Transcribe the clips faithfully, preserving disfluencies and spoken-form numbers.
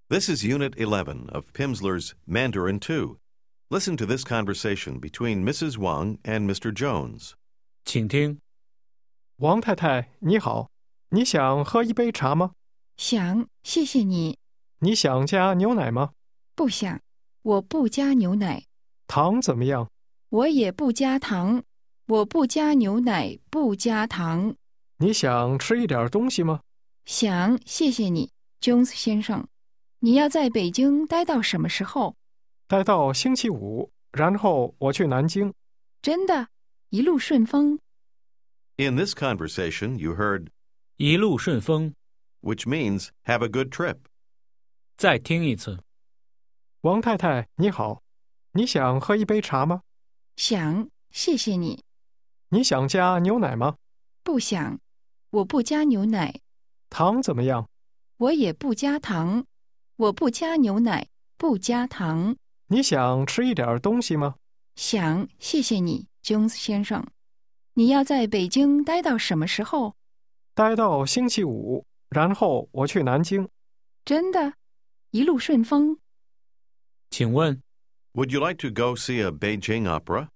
This is Unit eleven of Pimsleur's Mandarin two. Listen to this conversation between Missus Wang and Mister Jones. 请听。 王太太，你好，你想喝一杯茶吗？ 想，谢谢你。 你想加牛奶吗？ 不想，我不加牛奶。 糖怎么样？ 我也不加糖。我不加牛奶，不加糖。 你想吃一点东西吗？ 想，谢谢你，Jones 先生。你要在北京待到什么时候？ 待到星期五，然后我去南京。 真的，一路顺风。 In this conversation, you heard 一路顺风。 which means have a good trip. 再听一次。 王太太，你好，你想喝一杯茶吗？ 想，谢谢你。 你想加牛奶吗？ 不想，我不加牛奶。 糖怎么样？ 我也不加糖。我不加牛奶，不加糖。 你想吃一点东西吗？ 想，谢谢你，Jones 先生。你要在北京待到什么时候？ 待到星期五，然后我去南京。 真的，一路顺风。 请问 Would you like to go see a Beijing opera?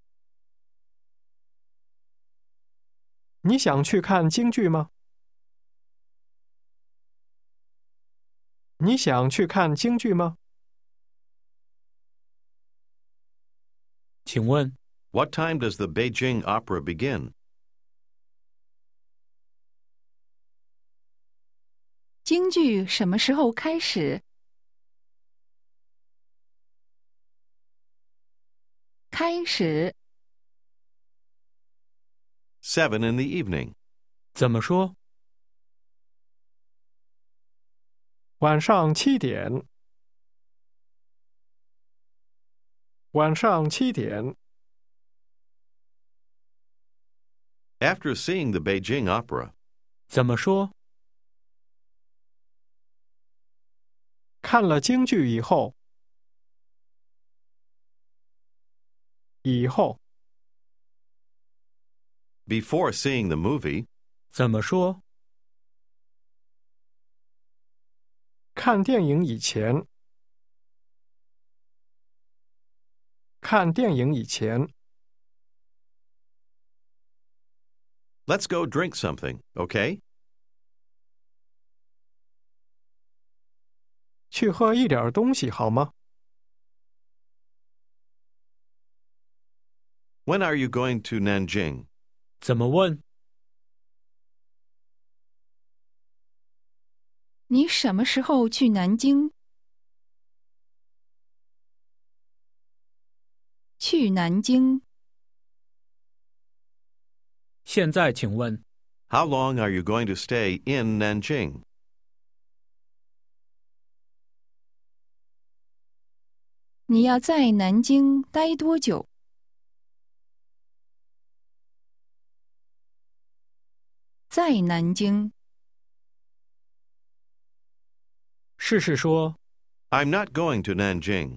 你想去看京剧吗？你想去看京剧吗？ 请问 What time does the Beijing opera begin? 京剧什么时候开始？开始。 Seven in the evening. 怎么说？ 晚上七点。晚上七点。 After seeing the Beijing opera, 怎么说？ 看了京剧以后。以后。 before seeing the movie, 怎么说？ 看电影以前。看电影以前。 let's go drink something, okay? 去喝一点东西好吗？ When are you going to Nanjing? 怎么问？ 你什么时候去南京？去南京。 现在请问 How long are you going to stay in Nanjing? 你要在南京待多久？在南京。 试试说 I'm not going to Nanjing.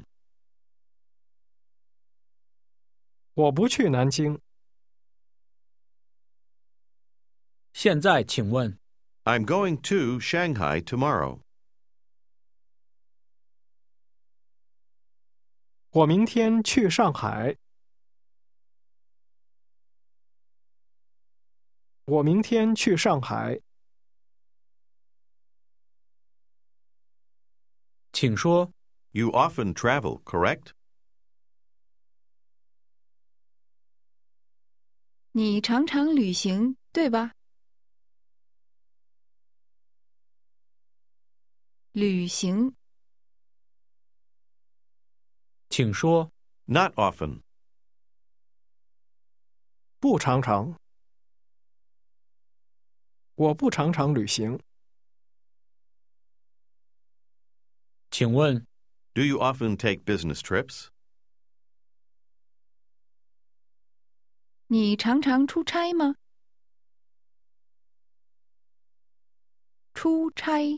我不去南京。 现在请问 I'm going to Shanghai tomorrow. 我明天去上海。我明天去上海。 请说 You often travel, correct? 你常常旅行，对吧？旅行。 请说 Not often. 不常常。我不常常旅行。 请问 Do you often take business trips? 你常常出差吗？出差。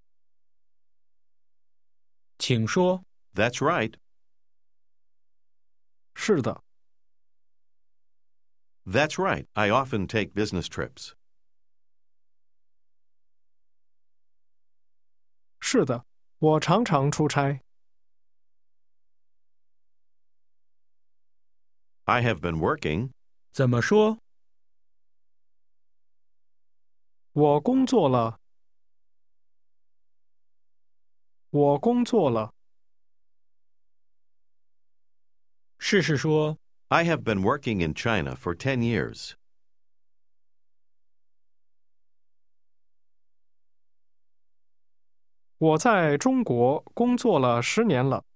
请说 That's right. 是的。 That's right. I often take business trips. 是的， 我常常出差。 I have been working. 怎么说？ 我工作了。我工作了。 试试说。 I have been working in China for ten years. 我在中国工作了十年了。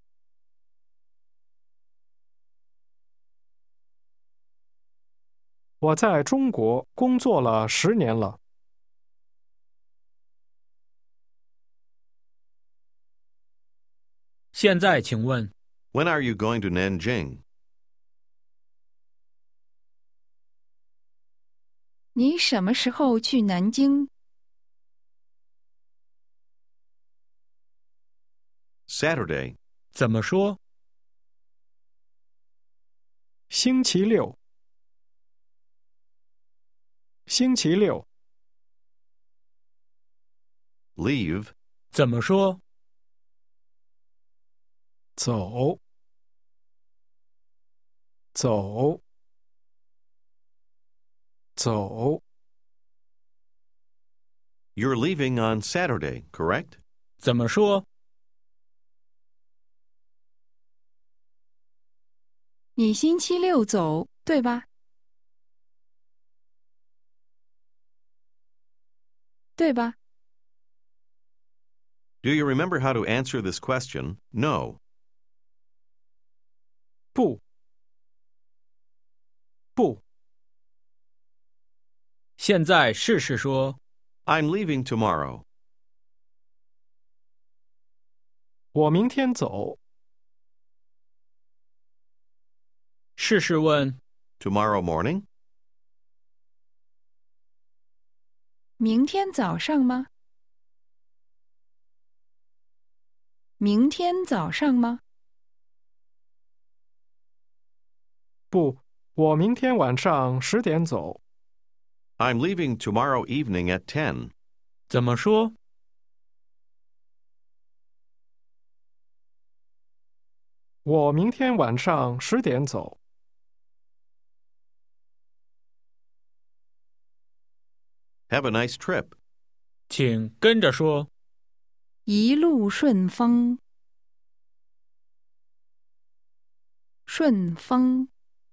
我在中国工作了十年了。 现在请问， When are you going to Nanjing? 你什么时候去南京？ Saturday. 怎么说？ 星期六。星期六。 Leave. 怎么说？ 走。走。走。 You're leaving on Saturday, correct? 怎么说？ 你星期六走，对吧？对吧？ Do you remember how to answer this question? No. 不。不。 现在试试说。 I'm leaving tomorrow. 我明天走。 试试问。 Tomorrow morning? 明天早上吗？明天早上吗？ 不，我明天晚上十点走。 I'm leaving tomorrow evening at ten. 怎么说？ 我明天晚上十点走。 Have a nice trip. 请跟着说。 一路顺风。顺风。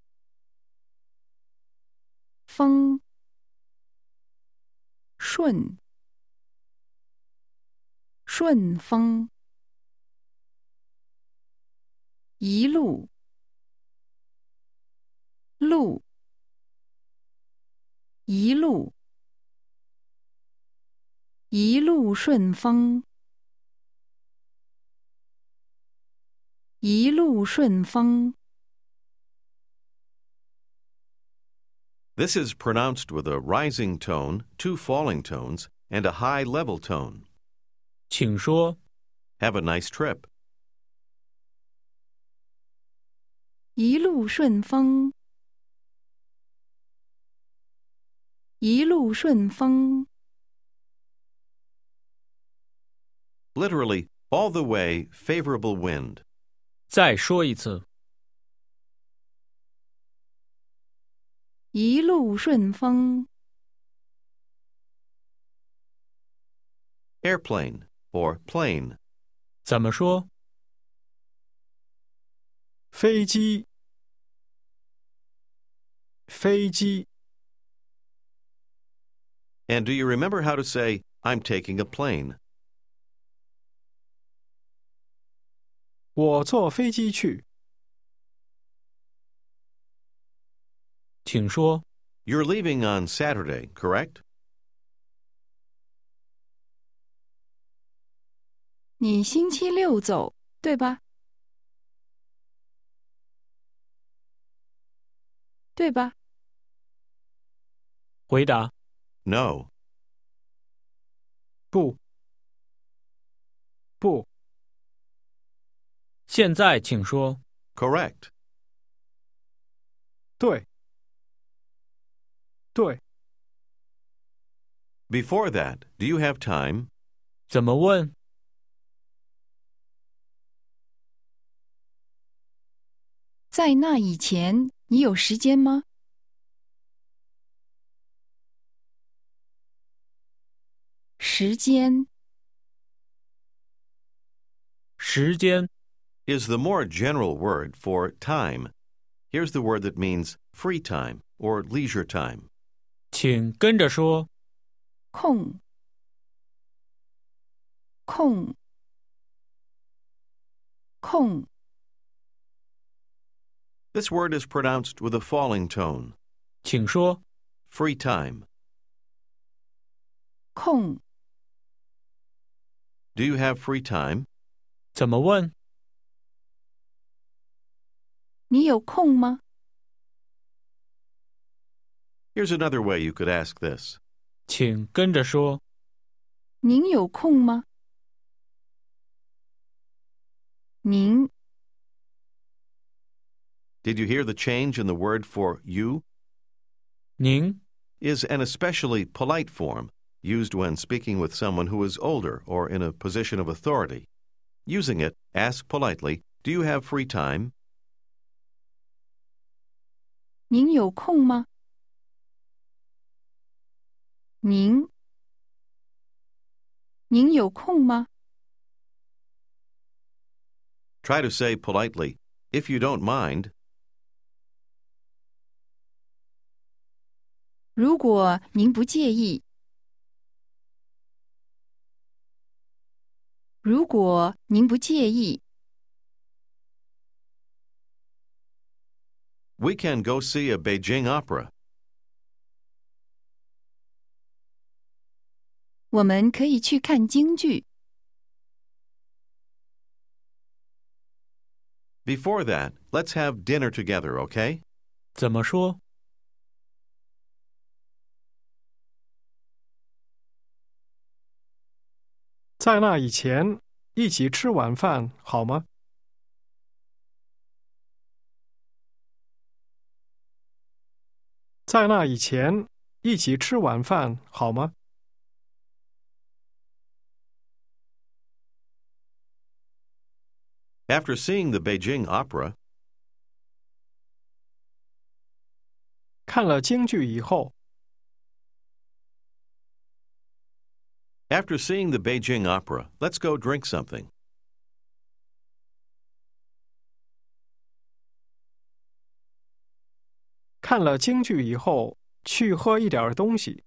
风。顺。顺风。一路。路。一路。一路顺风。一路顺风。 This is pronounced with a rising tone, two falling tones, and a high level tone. 请说。 Have a nice trip. 一路顺风。一路顺风。 Literally, all the way, favorable wind. 再说一次。 一路顺风。 Airplane, or plane. 怎么说？ 飞机。飞机。 And do you remember how to say, I'm taking a plane? 我坐飞机去。 请说。 You're leaving on Saturday, correct? 你星期六走，对吧？对吧？ 回答。 No. 不。不。 现在请说。 Correct. 对。对。 Before that, do you have time? 怎么问？ 在那以前，你有时间吗？时间， 时间 is the more general word for time. Here's the word that means free time or leisure time. 请跟着说。 空，空，空， This word is pronounced with a falling tone. 请说。 Free time. 空， Do you have free time? 怎么问？ 你有空吗？ Here's another way you could ask this. 请跟着说。 您有空吗？您， Did you hear the change in the word for you? 您 Is an especially polite form used when speaking with someone who is older or in a position of authority. Using it, ask politely, do you have free time? 您有空吗？您，您有空吗？ Try to say politely, if you don't mind. 如果您不介意，如果您不介意， We can go see a Beijing opera. 我们可以去看京剧。 Before that, let's have dinner together, okay? 怎么说？ 在那以前，一起吃晚饭好吗？在那以前，一起吃晚饭好吗？ After seeing the Beijing opera, 看了京剧以后， after seeing the Beijing opera, let's go drink something. 看了京剧以后，去喝一点东西。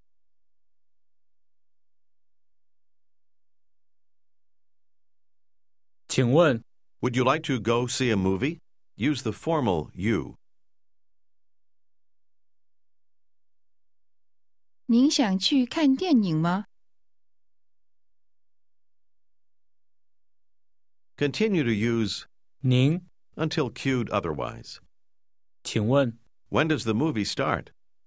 请问 Would you like to go see a movie? Use the formal you. 您想去看电影吗？ Continue to use 您 until cued otherwise. 请问 When does the movie start?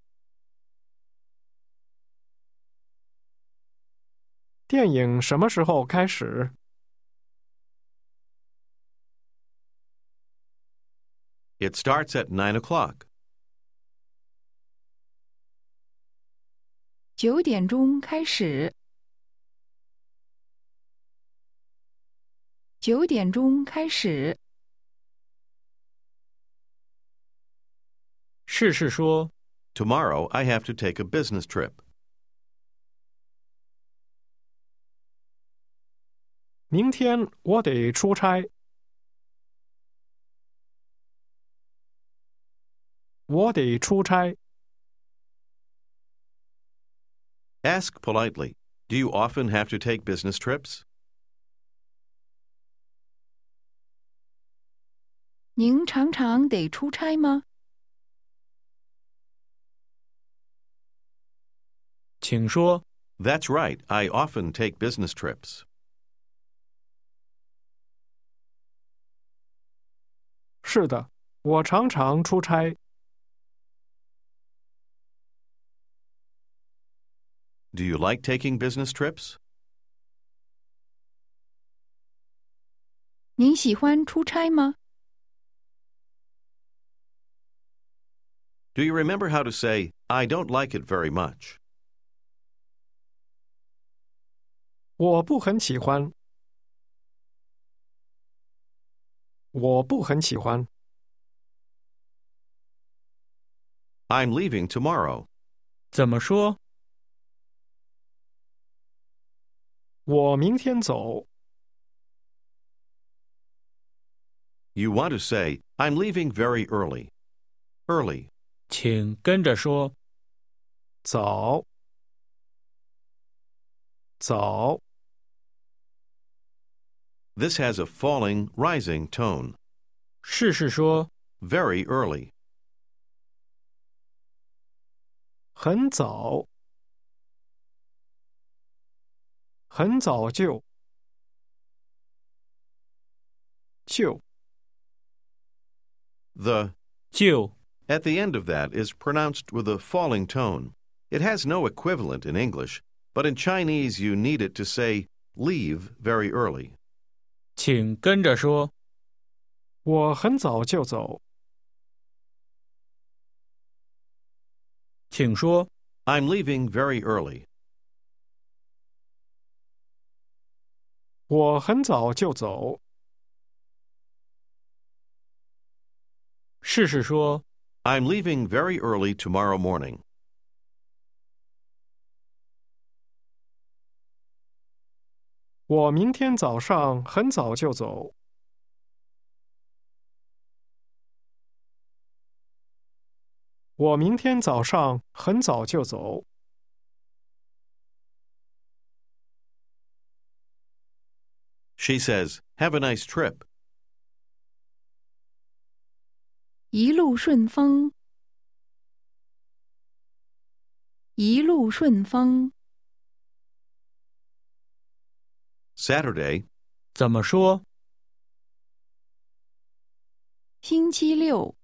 电影什么时候开始？ It starts at nine o'clock. 九点钟开始。九点钟开始。 试试说。 Tomorrow I have to take a business trip. 明天我得出差。我得出差。 Ask politely, do you often have to take business trips? 您常常得出差吗？ 请说。 That's right, I often take business trips. 是的，我常常出差。 Do you like taking business trips? 您喜欢出差吗？ Do you remember how to say, I don't like it very much? 我不很喜欢。我不很喜欢。 I'm leaving tomorrow. 怎么说？ 我明天走。 You want to say, I'm leaving very early. Early. 请跟着说。 早。早。 This has a falling, rising tone. 试试说。 Very early. 很早。很早就。就。 The 就 at the end of that is pronounced with a falling tone. It has no equivalent in English, but in Chinese you need it to say leave very early. 请跟着说。 我很早就走。 请说。 I'm leaving very early. 我很早就走。 试试说。 I'm leaving very early tomorrow morning. 我明天早上很早就走。我明天早上很早就走。 She says, have a nice trip. 一路顺风。一路顺风。 Saturday. 怎么说？ 星期六。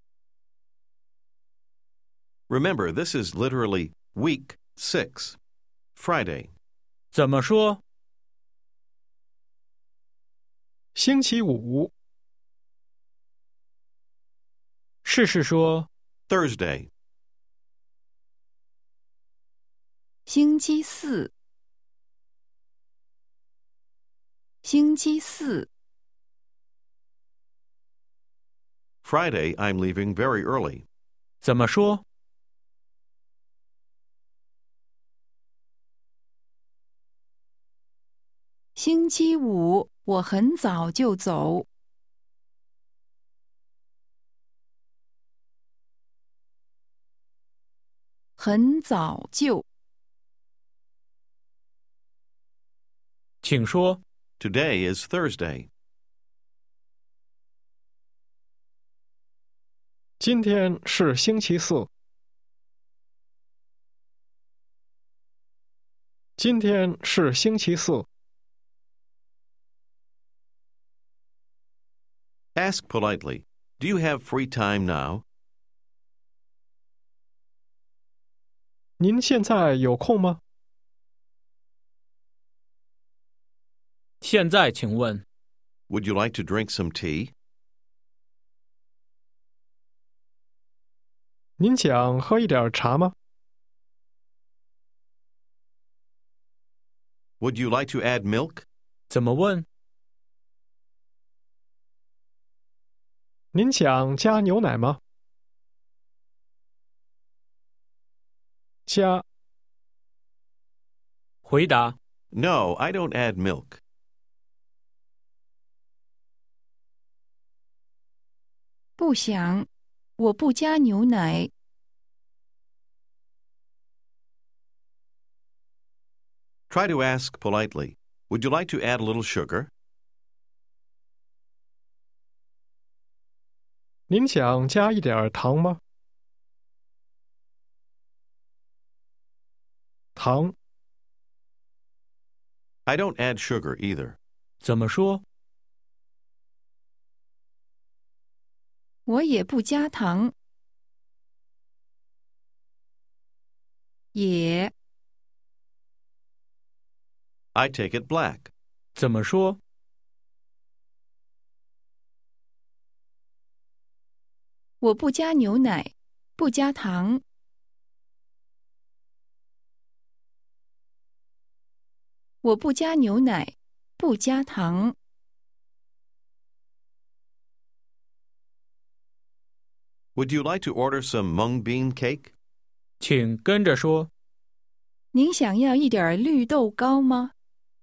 Remember, this is literally week six. Friday. 怎么说？ 星期五。 试试说。 Thursday. 星期四。星期四。 Friday, I'm leaving very early. 怎么说？ 星期五，我很早就走。很早就。 请说。 Today is Thursday. 今天是星期四。今天是星期四。 Ask politely, do you have free time now? 您现在有空吗？ 现在请问。 Would you like to drink some tea? 您想喝一点茶吗？ Would you like to add milk? 怎么问？ 您想加牛奶吗？加。 回答。 No, I don't add milk. 不想，我不加牛奶。 Try to ask politely, would you like to add a little sugar? 您想加一点糖吗？糖。 I don't add sugar either. 怎么说？ 我也不加糖。也。 I take it black. 怎么说？ 我不加牛奶，不加糖。我不加牛奶，不加糖。 Would you like to order some mung bean cake? 请跟着说。 您想要一点绿豆糕吗？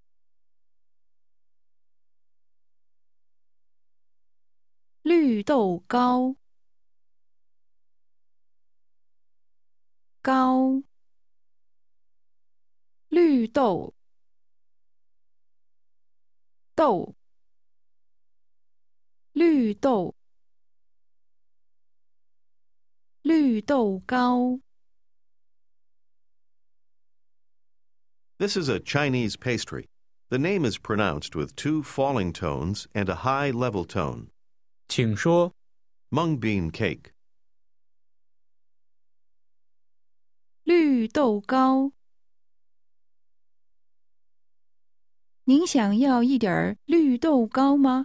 绿豆糕，糕，绿豆，豆，绿豆，绿豆糕。 This is a Chinese pastry. The name is pronounced with two falling tones and a high level tone. 请说。 Mung bean cake. 绿豆糕。您想要一点儿绿豆糕吗？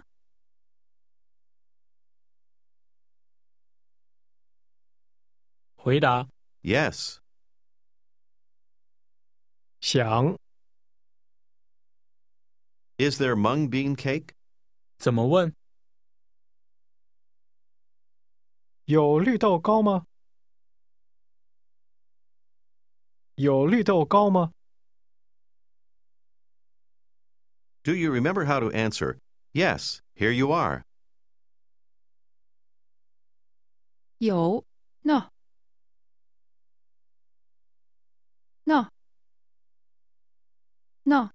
回答。 Yes. 想 Is there mung bean cake? 怎么问？ 有绿豆糕吗？有绿豆糕吗？ Do you remember how to answer, Yes, here you are? 有 ，no no no。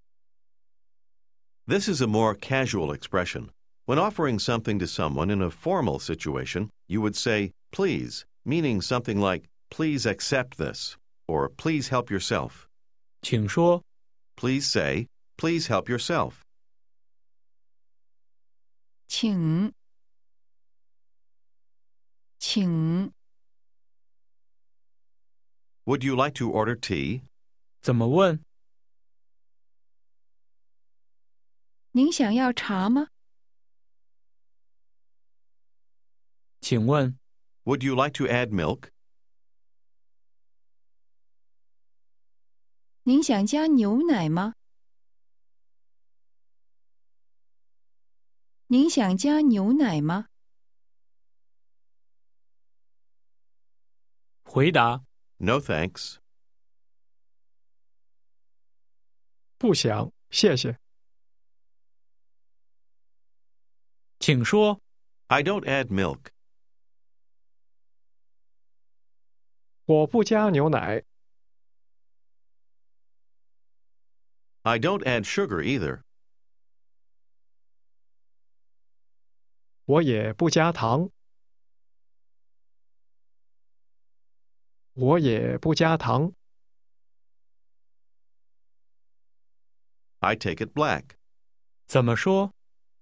This is a more casual expression. When offering something to someone in a formal situation, you would say, please, meaning something like, please accept this, or please help yourself. 请说。 Please say, please help yourself. 请，请， Would you like to order tea? 怎么问？ 您想要茶吗？ 请问。 Would you like to add milk? 您想加牛奶吗？您想加牛奶吗？ 回答。 No thanks. 不想，谢谢。 请说。 I don't add milk. 我不加牛奶。 I don't add sugar either. 我也不加糖。我也不加糖。 I take it black. 怎么说？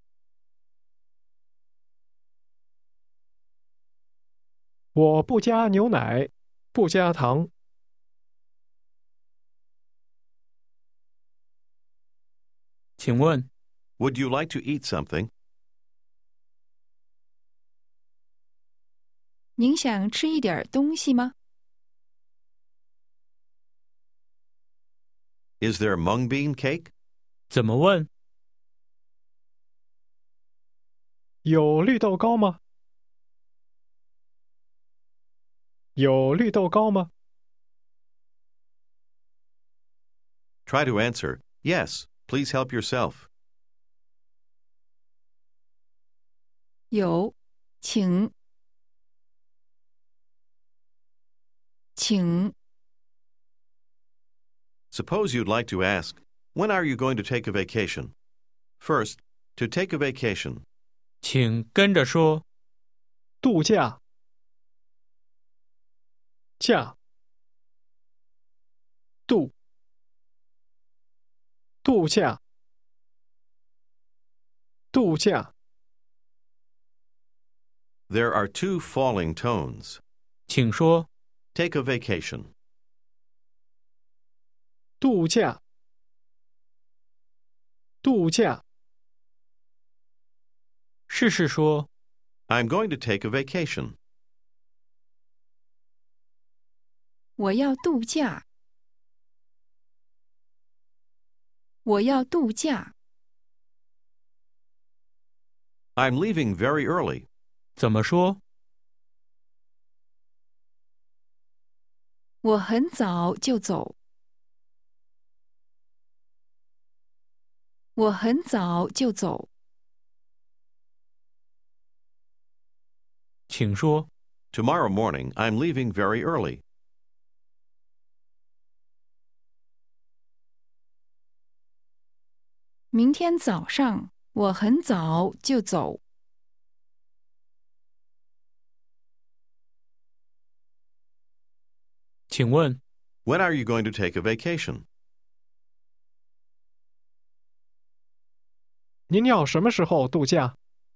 我不加牛奶，不加糖。 请问。 Would you like to eat something? 您想吃一点东西吗？ Is there mung bean cake? 怎么问？ 有绿豆糕吗？有绿豆糕吗？ Try to answer, Yes, please help yourself. 有，请，请。 Suppose you'd like to ask, When are you going to take a vacation? First, to take a vacation. 请跟着说。 度假。假。度。度假。度假。 There are two falling tones. 请说。 Take a vacation. 度假。度假。 试试说。 I'm going to take a vacation. 我要度假。我要度假。 I'm leaving very early. 怎么说？ 我很早就走。我很早就走。 请说。 Tomorrow morning, I'm leaving very early. 明天早上，我很早就走。 请问 When are you going to take a vacation? 您要什么时候度假？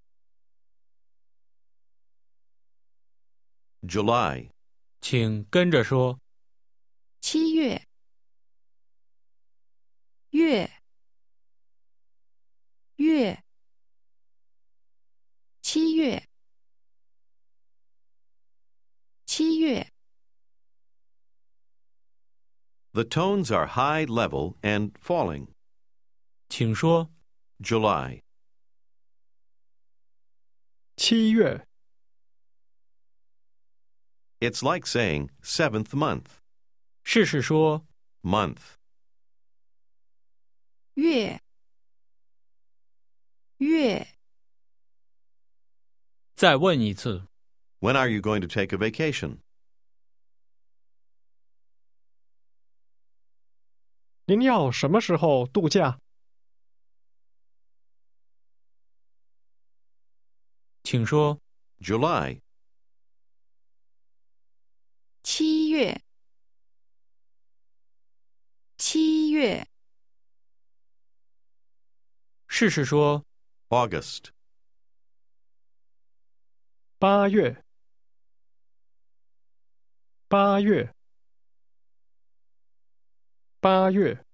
July, 请跟着说。 七月。月。月。七月。七月。 The tones are high, level, and falling. 请说。 July, 七月。 it's like saying seventh month. 试试说。 Month, 月。月。 再问一次。 when are you going to take a vacation? 您要什么时候度假？ 请说。 July, 七月。七月。 试试说。 August, 八月。八月。八月。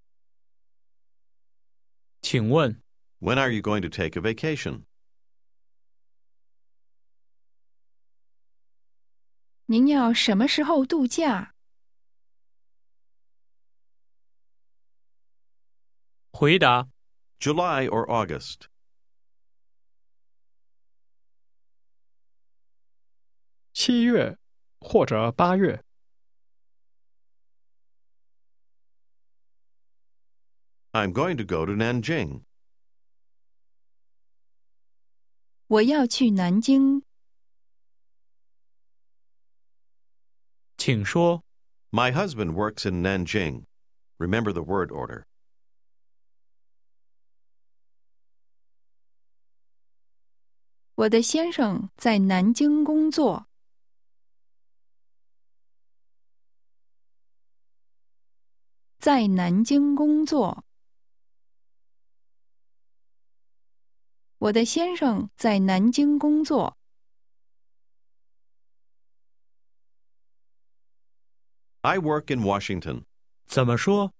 请问 when are you going to take a vacation? 您要什么时候度假？ 回答。 July or August? 七月或者八月。 I'm going to go to Nanjing. 我要去南京。 请说。 My husband works in Nanjing. Remember the word order. 我的先生在南京工作。在南京工作。我的先生在南京工作。 I work in Washington. 怎么说？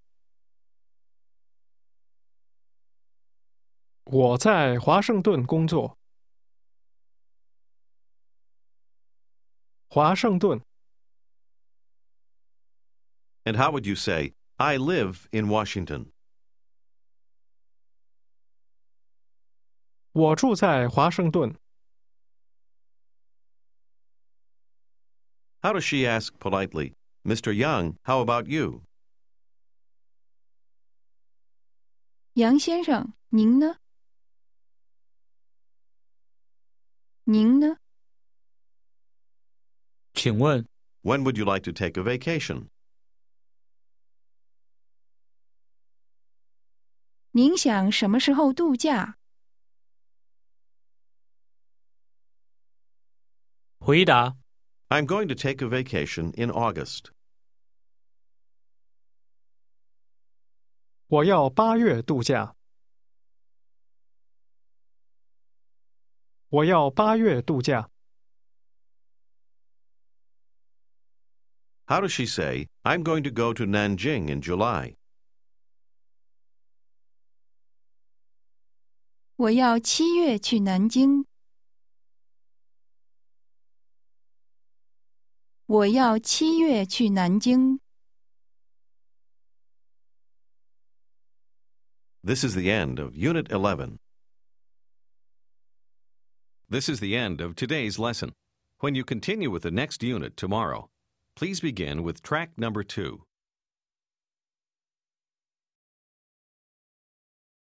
我在华盛顿工作。华盛顿。 And how would you say, I live in Washington? 我住在华盛顿。 How does she ask politely, Mister Young, how about you? 杨先生，您呢？您呢？ 请问 When would you like to take a vacation? 您想什么时候度假？ 回答。 I'm going to take a vacation in August. 我要八月度假。我要八月度假。 How does she say, I'm going to go to Nanjing in July? 我要七月去南京。我要七月去南京。 This is the end of Unit eleven. This is the end of today's lesson. When you continue with the next unit tomorrow, Please begin with track number two.